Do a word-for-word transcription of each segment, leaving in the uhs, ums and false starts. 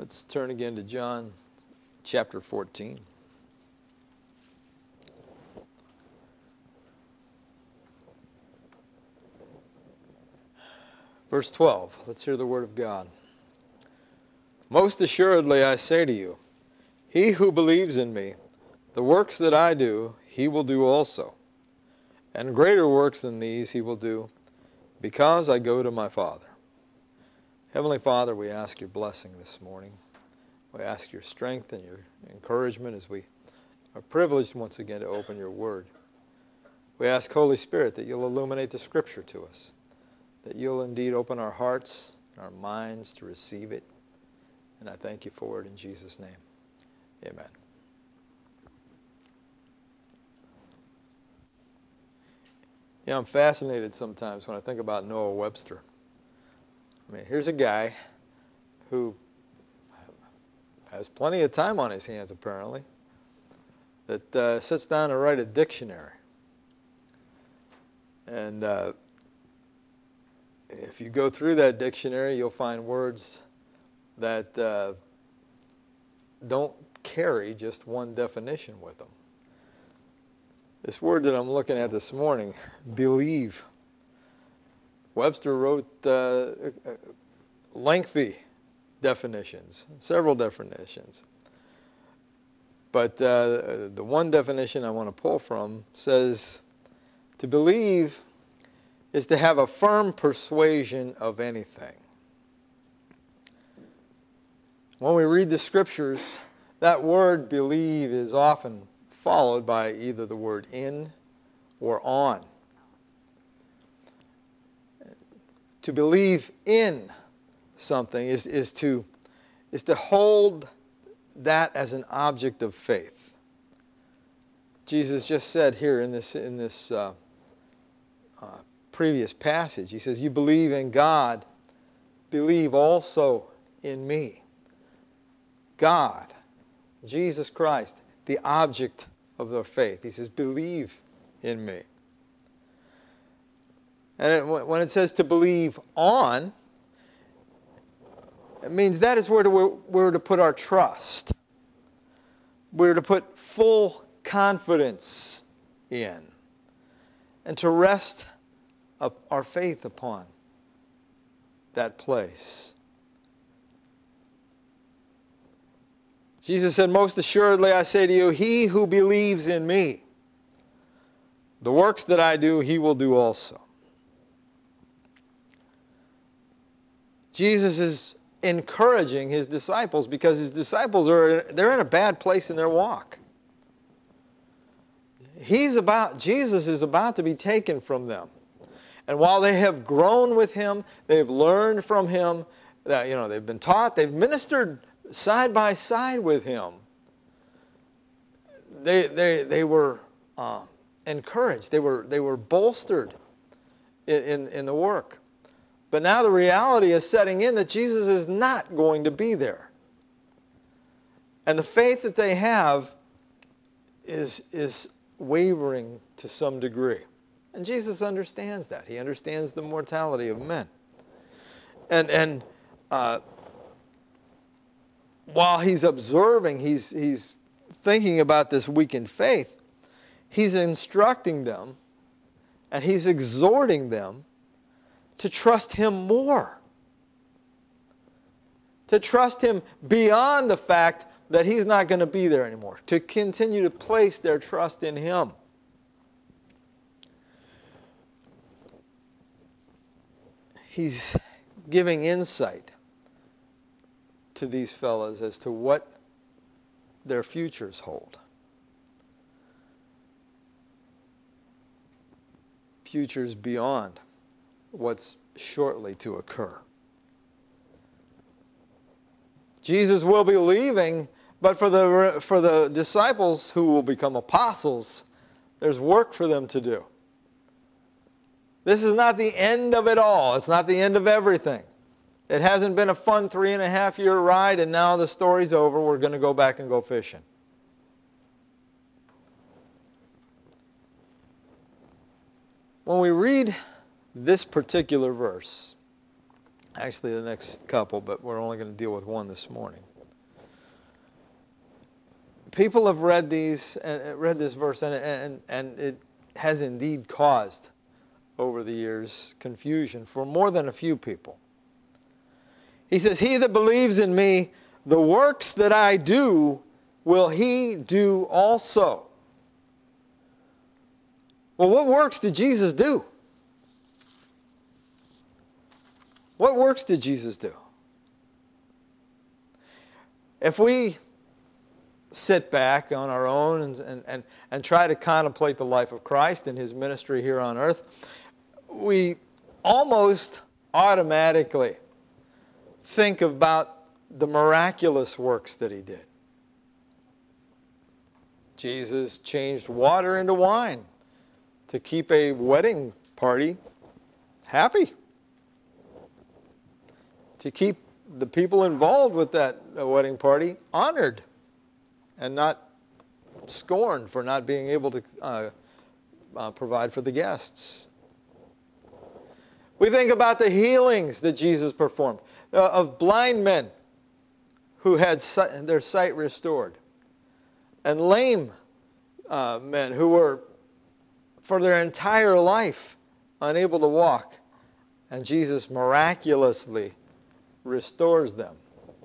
Let's turn again to John chapter fourteen. Verse twelve. Let's hear the word of God. Most assuredly I say to you, he who believes in me, the works that I do, he will do also. And greater works than these he will do, because I go to my Father. Heavenly Father, we ask your blessing this morning. We ask your strength and your encouragement as we are privileged once again to open your word. We ask, Holy Spirit, that you'll illuminate the Scripture to us, that you'll indeed open our hearts and our minds to receive it. And I thank you for it in Jesus' name. Amen. Yeah, I'm fascinated sometimes when I think about Noah Webster. I mean, here's a guy who has plenty of time on his hands, apparently, that uh, sits down to write a dictionary. And uh, if you go through that dictionary, you'll find words that uh, don't carry just one definition with them. This word that I'm looking at this morning, believe. Webster wrote uh, lengthy definitions, several definitions. But uh, the one definition I want to pull from says, to believe is to have a firm persuasion of anything. When we read the Scriptures, that word believe is often followed by either the word in or on. To believe in something is, is, to, is to hold that as an object of faith. Jesus just said here in this, in this uh, uh, previous passage, he says, you believe in God, believe also in me. God, Jesus Christ, the object of their faith. He says, believe in me. And it, when it says to believe on, it means that is where to, we're, we're to put our trust. We're to put full confidence in. And to rest up our faith upon that place. Jesus said, most assuredly I say to you, he who believes in me, the works that I do, he will do also. Jesus is encouraging his disciples because his disciples are they're in a bad place in their walk. He's about Jesus is about to be taken from them. And while they have grown with him, they've learned from him, that you know, they've been taught, they've ministered side by side with him. They they they were uh, encouraged. They were they were bolstered in, in, in the work. But now the reality is setting in that Jesus is not going to be there. And the faith that they have is, is wavering to some degree. And Jesus understands that. He understands the mortality of men. And, and uh, while he's observing, he's, he's thinking about this weakened faith, he's instructing them and he's exhorting them to trust him more. To trust him beyond the fact that he's not going to be there anymore. To continue to place their trust in him. He's giving insight to these fellows as to what their futures hold. Futures beyond what's shortly to occur. Jesus will be leaving, but for the, for the disciples who will become apostles, there's work for them to do. This is not the end of it all. It's not the end of everything. It hasn't been a fun three and a half year ride and now the story's over. We're going to go back and go fishing. When we read this particular verse, actually the next couple, but we're only going to deal with one this morning. people have read these and read this verse, and, and, and it has indeed caused, over the years, confusion for more than a few people. He says, he that believes in me, the works that I do, will he do also. Well, what works did Jesus do? What works did Jesus do? If we sit back on our own and, and, and, and try to contemplate the life of Christ and his ministry here on earth, we almost automatically think about the miraculous works that he did. Jesus changed water into wine to keep a wedding party happy, to keep the people involved with that wedding party honored and not scorned for not being able to uh, uh, provide for the guests. We think about the healings that Jesus performed uh, of blind men who had sight, their sight restored, and lame uh, men who were for their entire life unable to walk, and Jesus miraculously restores them.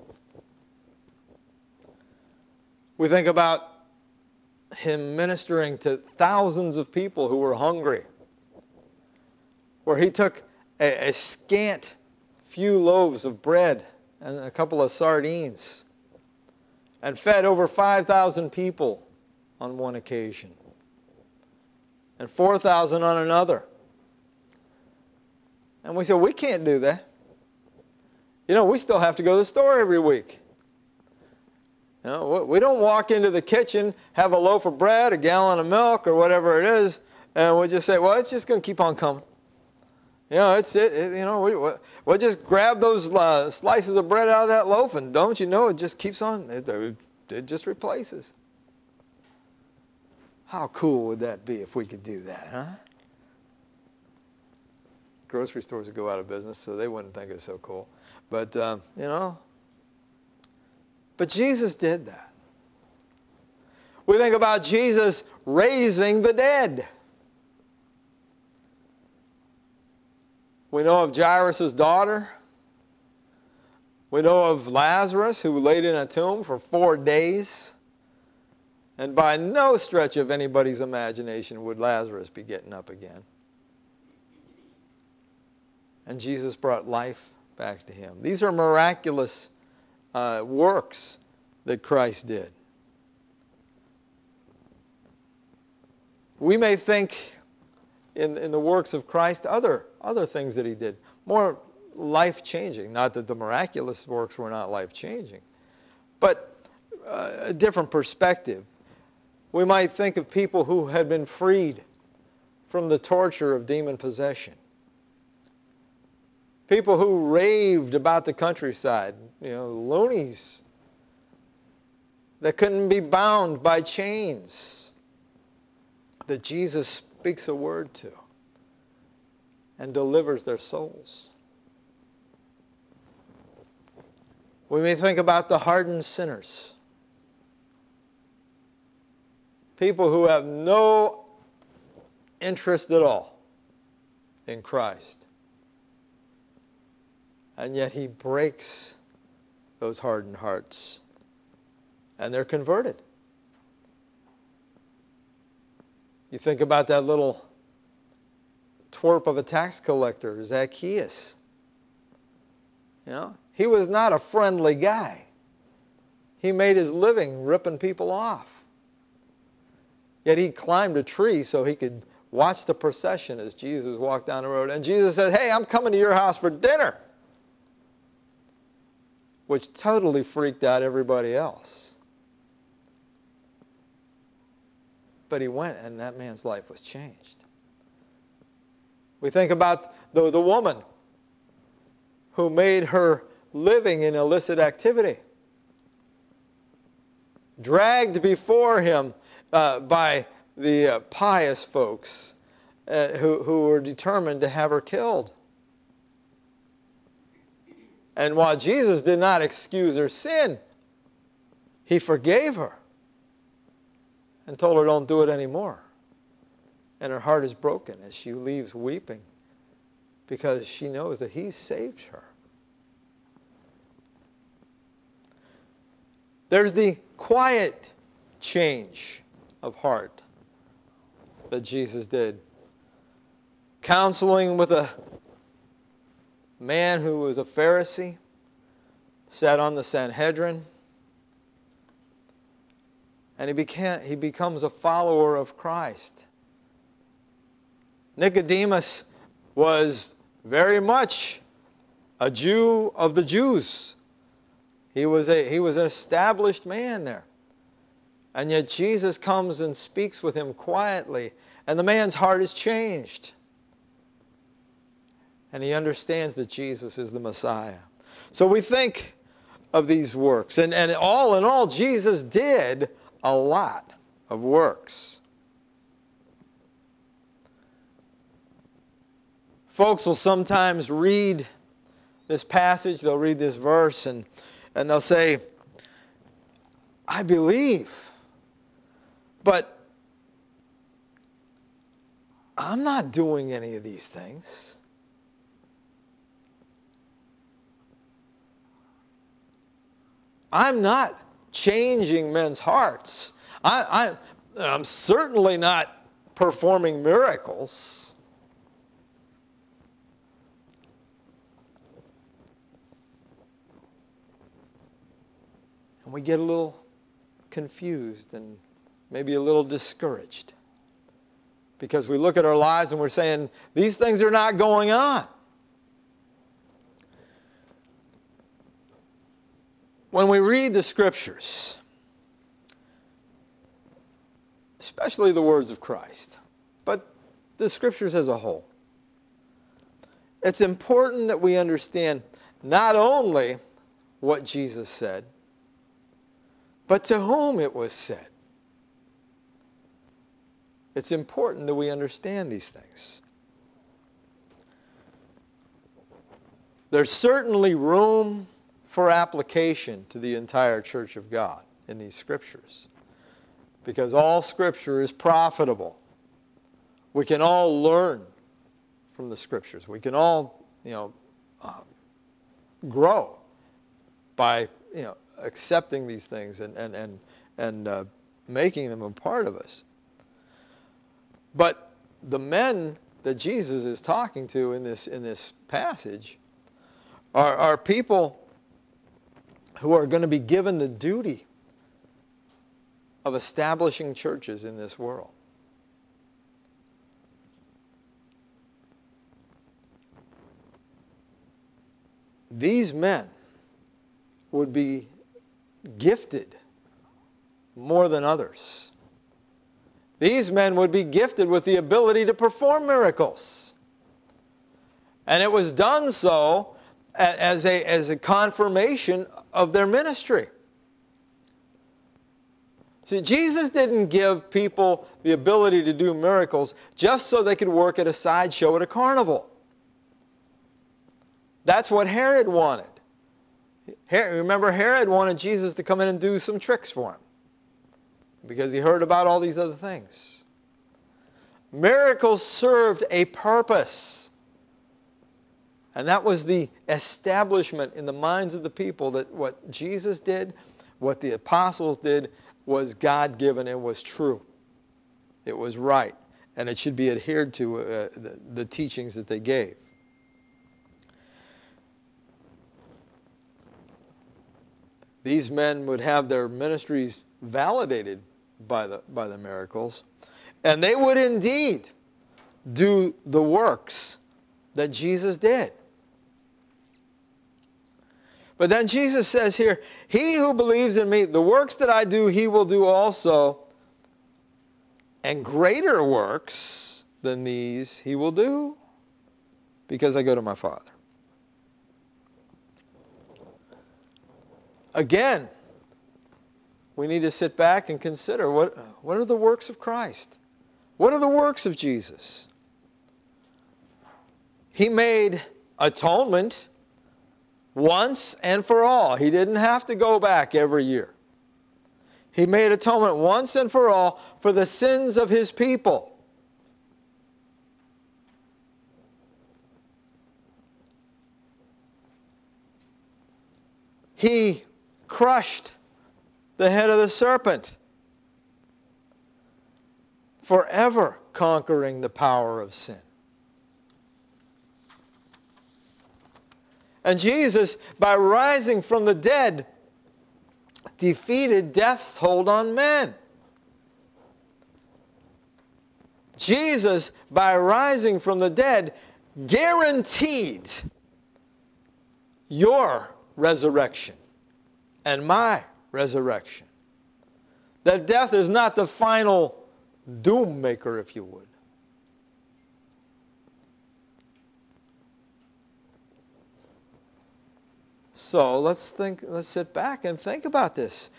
We think about him ministering to thousands of people who were hungry, where he took a, a scant few loaves of bread and a couple of sardines and fed over five thousand people on one occasion, and four thousand on another. And we say, we can't do that. You know, we still have to go to the store every week. You know, we don't walk into the kitchen, have a loaf of bread, a gallon of milk, or whatever it is, and we just say, well, it's just going to keep on coming. You know, it's it. it you know, we we'll just grab those uh, slices of bread out of that loaf, and don't you know, it just keeps on. It, it just replaces. How cool would that be if we could do that, huh? Grocery stores would go out of business, so they wouldn't think it's so cool. But, um, you know, but Jesus did that. We think about Jesus raising the dead. We know of Jairus' daughter. We know of Lazarus, who laid in a tomb for four days. And by no stretch of anybody's imagination would Lazarus be getting up again. And Jesus brought life back to him. These are miraculous uh, works that Christ did. We may think in, in the works of Christ other, other things that he did, more life-changing. Not that the miraculous works were not life-changing, but uh, a different perspective. We might think of people who had been freed from the torture of demon possession. People who raved about the countryside, you know, loonies that couldn't be bound by chains, that Jesus speaks a word to and delivers their souls. We may think about the hardened sinners, people who have no interest at all in Christ. And yet he breaks those hardened hearts, and they're converted. You think about that little twerp of a tax collector, Zacchaeus. You know, he was not a friendly guy. He made his living ripping people off. Yet he climbed a tree so he could watch the procession as Jesus walked down the road. And Jesus said, hey, I'm coming to your house for dinner. Which totally freaked out everybody else. But he went, and that man's life was changed. We think about the, the woman who made her living in illicit activity, dragged before him uh, by the uh, pious folks uh, who, who were determined to have her killed. And while Jesus did not excuse her sin, he forgave her. and told her, don't do it anymore. And her heart is broken as she leaves weeping because she knows that He saved her. There's the quiet change of heart that Jesus did. Counseling with a man who was a Pharisee, sat on the Sanhedrin, and he became, he becomes a follower of Christ. Nicodemus was very much a Jew of the Jews. He was a he was an established man there. And yet Jesus comes and speaks with him quietly, and the man's heart is changed. And he understands that Jesus is the Messiah. So we think of these works. And, and all in all, Jesus did a lot of works. Folks will sometimes read this passage, they'll read this verse, and, and they'll say, I believe, but I'm not doing any of these things. I'm not changing men's hearts. I, I, I'm certainly not performing miracles. And we get a little confused and maybe a little discouraged because we look at our lives and we're saying, these things are not going on. When we read the Scriptures, especially the words of Christ, but the Scriptures as a whole, it's important that we understand not only what Jesus said, but to whom it was said. It's important that we understand these things. There's certainly room for application to the entire Church of God in these Scriptures, because all Scripture is profitable. We can all learn from the Scriptures. We can all, you know, uh, grow by, you know, accepting these things and and and and uh, making them a part of us. But the men that Jesus is talking to in this in this passage are are people who are going to be given the duty of establishing churches in this world. These men would be gifted more than others. These men would be gifted with the ability to perform miracles. And it was done so as a, as a confirmation of their ministry. See, Jesus didn't give people the ability to do miracles just so they could work at a sideshow at a carnival. That's what Herod wanted. Remember, Herod wanted Jesus to come in and do some tricks for him because he heard about all these other things. Miracles served a purpose. And that was the establishment in the minds of the people that what Jesus did, what the apostles did, was God-given and was true. It was right. And it should be adhered to, uh, the, the teachings that they gave. These men would have their ministries validated by the, by the miracles. And they would indeed do the works that Jesus did. But then Jesus says here, he who believes in me, the works that I do, he will do also. And greater works than these he will do, because I go to my Father. Again, we need to sit back and consider, what, what are the works of Christ? What are the works of Jesus? He made atonement once and for all. He didn't have to go back every year. He made atonement once and for all for the sins of his people. He crushed the head of the serpent, forever conquering the power of sin. And Jesus, by rising from the dead, defeated death's hold on men. Jesus, by rising from the dead, guaranteed your resurrection and my resurrection. That death is not the final doom maker, if you would. So let's think, let's sit back and think about this.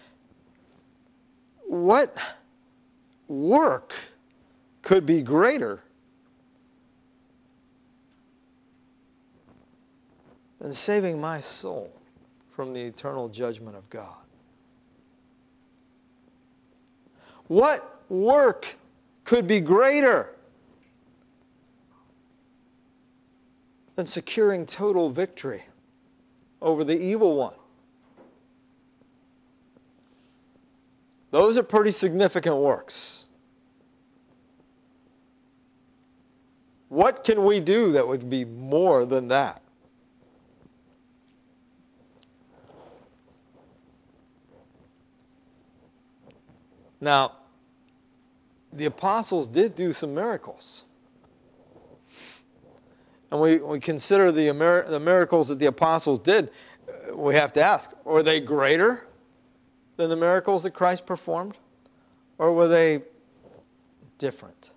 What work could be greater than saving my soul from the eternal judgment of God? What work could be greater than securing total victory over the evil one? Those are pretty significant works. What can we do that would be more than that? Now, the apostles did do some miracles. And we, we consider the, Amer- the miracles that the apostles did, we have to ask, were they greater than the miracles that Christ performed? Or were they different?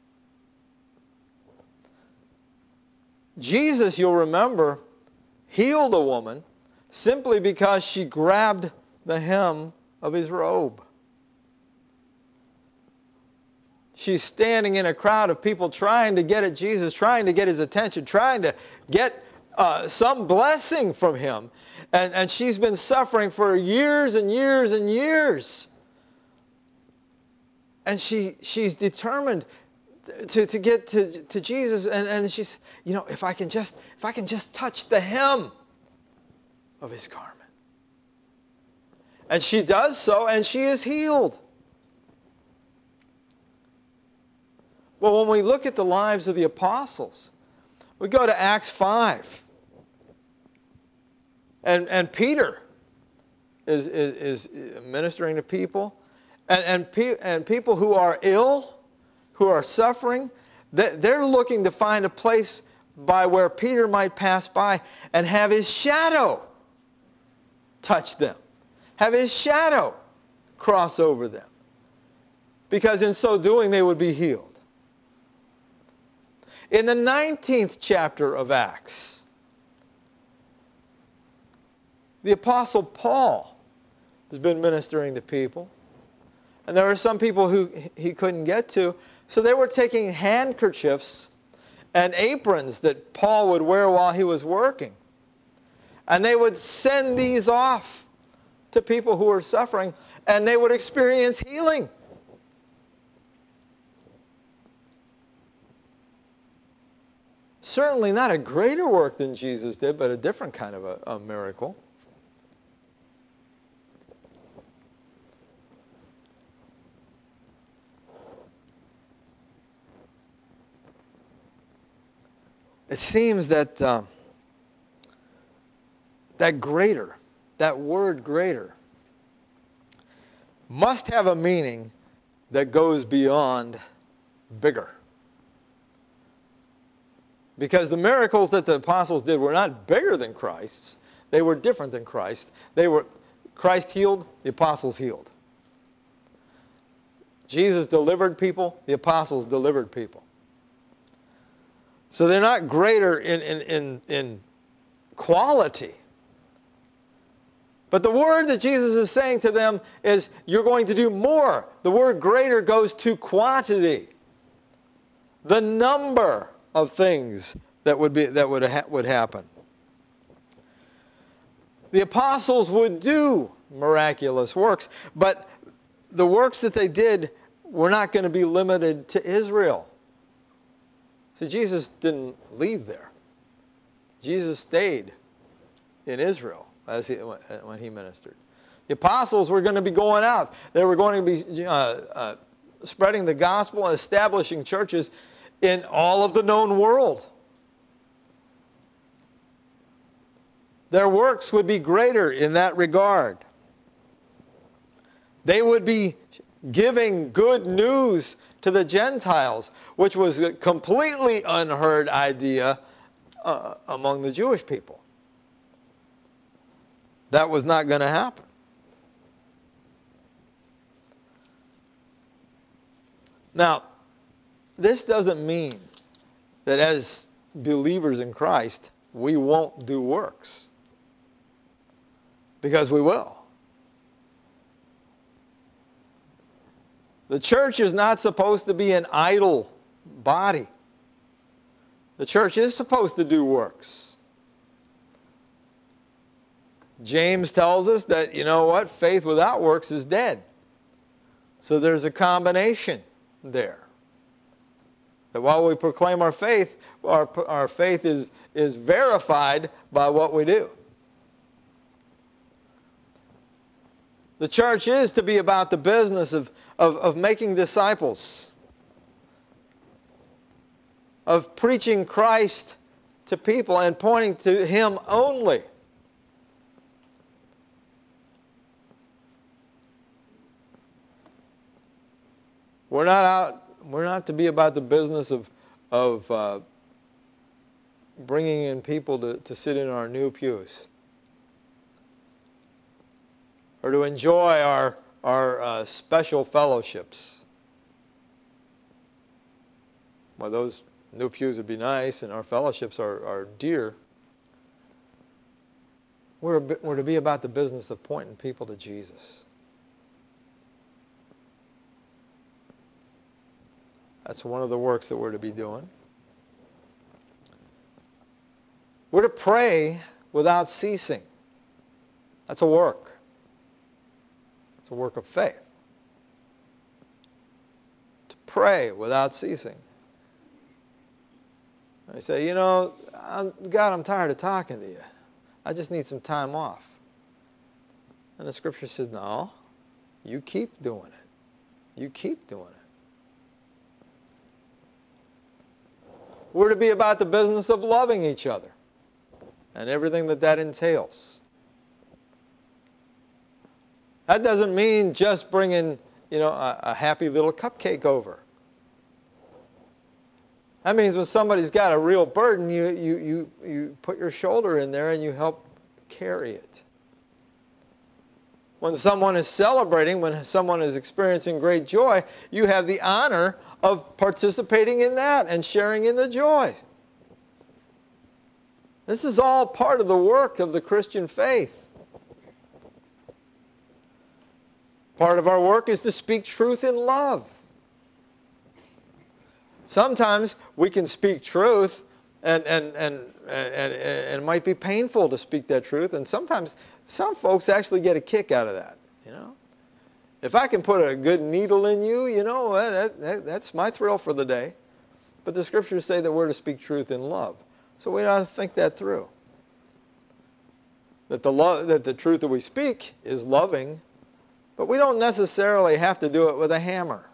Jesus, you'll remember, healed a woman simply because she grabbed the hem of his robe. She's standing in a crowd of people trying to get at Jesus, trying to get his attention, trying to get uh, some blessing from him. And, and she's been suffering for years and years and years. And she she's determined to, to get to, to Jesus. And, and she's, you know, if I can just if I can just touch the hem of his garment. And she does so, and she is healed. Well, when we look at the lives of the apostles, we go to Acts five. And, and Peter is, is, is ministering to people. And, and, pe- and people who are ill, who are suffering, they're looking to find a place by where Peter might pass by and have his shadow touch them. Have his shadow cross over them. Because in so doing, they would be healed. In the nineteenth chapter of Acts, the Apostle Paul has been ministering to people. And there were some people who he couldn't get to. So they were taking handkerchiefs and aprons that Paul would wear while he was working. And they would send these off to people who were suffering, and they would experience healing. Certainly not a greater work than Jesus did, but a different kind of a, a miracle. It seems that uh, that greater, that word greater, must have a meaning that goes beyond bigger. Because the miracles that the apostles did were not bigger than Christ's. They were different than Christ. They were, Christ healed, the apostles healed. Jesus delivered people, the apostles delivered people. So they're not greater in, in, in, in quality. But the word that Jesus is saying to them is, you're going to do more. The word greater goes to quantity. The number of things that would be that would ha- would happen. The apostles would do miraculous works, but the works that they did were not going to be limited to Israel. See, Jesus didn't leave there. Jesus stayed in Israel as he, when he ministered. The apostles were going to be going out. They were going to be uh, uh, spreading the gospel and establishing churches in all of the known world. Their works would be greater in that regard. They would be giving good news to the Gentiles, which was a completely unheard idea uh, among the Jewish people. That was not going to happen. Now, this doesn't mean that as believers in Christ, we won't do works. Because we will. The church is not supposed to be an idle body. The church is supposed to do works. James tells us that, you know what, faith without works is dead. So there's a combination there. That while we proclaim our faith, our, our faith is, is verified by what we do. The church is to be about the business of, of, of making disciples, of preaching Christ to people and pointing to Him only. We're not out. We're not to be about the business of of uh, bringing in people to, to sit in our new pews, or to enjoy our, our uh, special fellowships. Well, those new pews would be nice, and our fellowships are, are dear. We're, a bit, we're to be about the business of pointing people to Jesus. That's one of the works that we're to be doing. We're to pray without ceasing. That's a work. It's a work of faith. To pray without ceasing. I say, you know, I'm, God, I'm tired of talking to you. I just need some time off. And the Scripture says, no, you keep doing it. You keep doing it. We're to be about the business of loving each other and everything that that entails. That doesn't mean just bringing, you know, a, a happy little cupcake over. That means when somebody's got a real burden, you, you, you, you put your shoulder in there and you help carry it. When someone is celebrating, when someone is experiencing great joy, you have the honor of participating in that and sharing in the joy. This is all part of the work of the Christian faith. Part of our work is to speak truth in love. Sometimes we can speak truth and, and, and, and, and it might be painful to speak that truth. And sometimes some folks actually get a kick out of that, you know. If I can put a good needle in you, you know, that, that, that's my thrill for the day. But the Scriptures say that we're to speak truth in love. So we ought to think that through. That the, lo- that the truth that we speak is loving, but we don't necessarily have to do it with a hammer.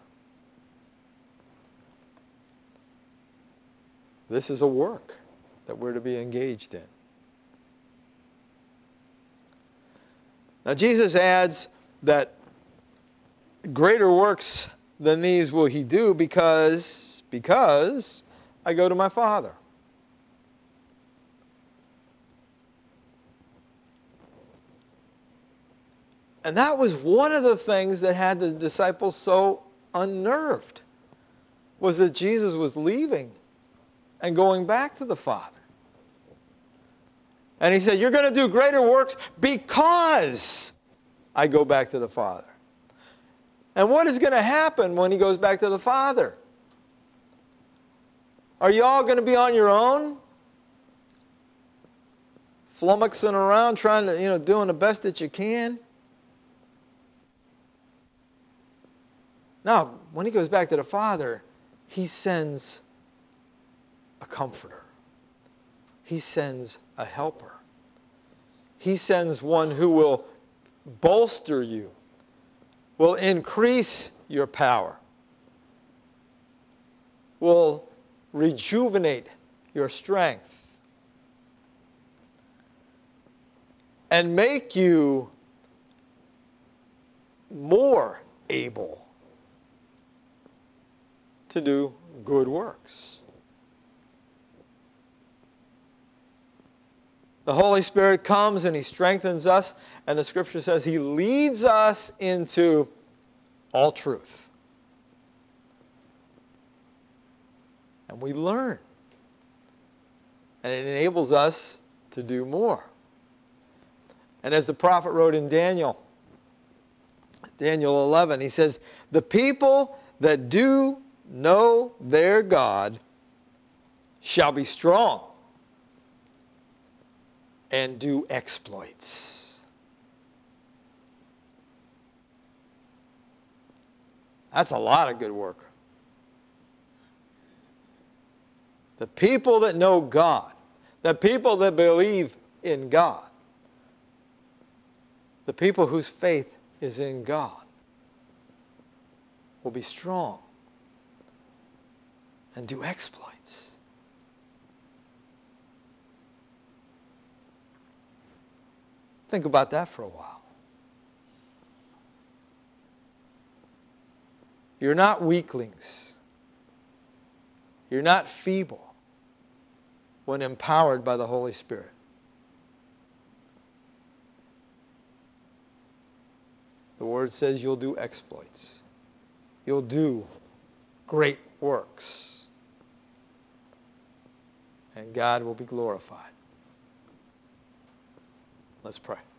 This is a work that we're to be engaged in. Now Jesus adds that greater works than these will he do because, because I go to my Father. And that was one of the things that had the disciples so unnerved, was that Jesus was leaving and going back to the Father. And he said, you're going to do greater works because I go back to the Father. And what is going to happen when he goes back to the Father? Are you all going to be on your own? Flummoxing around, trying to, you know, doing the best that you can? Now, when he goes back to the Father, he sends a comforter. He sends a helper. He sends one who will bolster you, will increase your power, will rejuvenate your strength, and make you more able to do good works. The Holy Spirit comes and he strengthens us, and the Scripture says he leads us into all truth. And we learn. And it enables us to do more. And as the prophet wrote in Daniel, Daniel eleven, he says, the people that do know their God shall be strong and do exploits. That's a lot of good work. The people that know God, the people that believe in God, the people whose faith is in God will be strong and do exploits. Think about that for a while. You're not weaklings. You're not feeble when empowered by the Holy Spirit. The Word says you'll do exploits. You'll do great works. And God will be glorified. Let's pray.